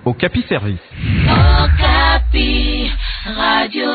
Okapi Service. Okapi, Radio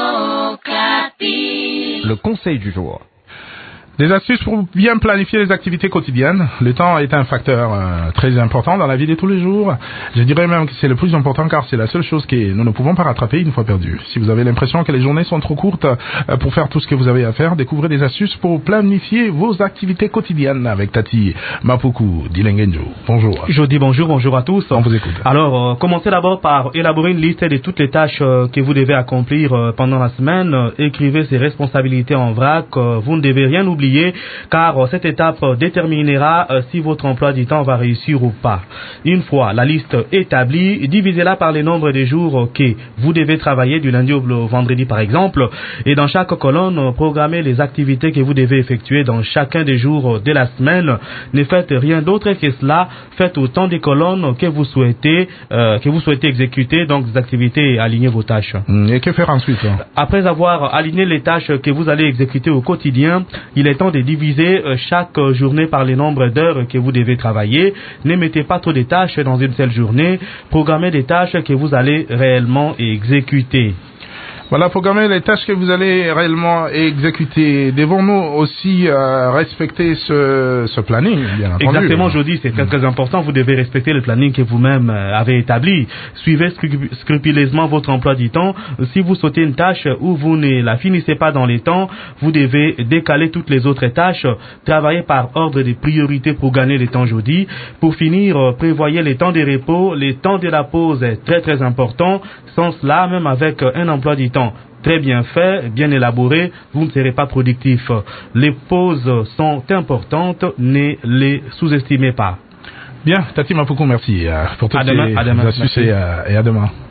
Okapi. Le conseil du jour. Des astuces pour bien planifier les activités quotidiennes. Le temps est un facteur très important dans la vie de tous les jours. Je dirais même que c'est le plus important car c'est la seule chose que nous ne pouvons pas rattraper une fois perdu. Si vous avez l'impression que les journées sont trop courtes pour faire tout ce que vous avez à faire, découvrez des astuces pour planifier vos activités quotidiennes avec Tati Mapuku Dilengenjo. Bonjour. Jody, bonjour à tous. On vous écoute. Alors, commencez d'abord par élaborer une liste de toutes les tâches que vous devez accomplir pendant la semaine. Écrivez ces responsabilités en vrac. Vous ne devez rien oublier car cette étape déterminera si votre emploi du temps va réussir ou pas. Une fois la liste établie, divisez-la par le nombre de jours que vous devez travailler du lundi au vendredi par exemple, et dans chaque colonne, programmez les activités que vous devez effectuer dans chacun des jours de la semaine. Ne faites rien d'autre que cela, faites autant de colonnes que vous souhaitez exécuter, donc des activités et alignez vos tâches. Et que faire ensuite? Après avoir aligné les tâches que vous allez exécuter au quotidien, il est temps de diviser chaque journée par le nombre d'heures que vous devez travailler. Ne mettez pas trop de tâches dans une seule journée. Programmez des tâches que vous allez réellement exécuter. Voilà, programmer les tâches que vous allez réellement exécuter. Devons-nous aussi respecter ce planning, bien entendu? Exactement, Jody, c'est très important. Vous devez respecter le planning que vous-même avez établi. Suivez scrupuleusement votre emploi du temps. Si vous sautez une tâche ou vous ne la finissez pas dans les temps, vous devez décaler toutes les autres tâches. Travaillez par ordre de priorité pour gagner le temps, Jody. Pour finir, prévoyez les temps de repos. Les temps de la pause est très important. Sans cela, même avec un emploi du temps très bien fait, bien élaboré, vous ne serez pas productif. Les pauses sont importantes, ne les sous-estimez pas. Bien, Tati Mapuku, merci pour toutes ces astuces et à demain.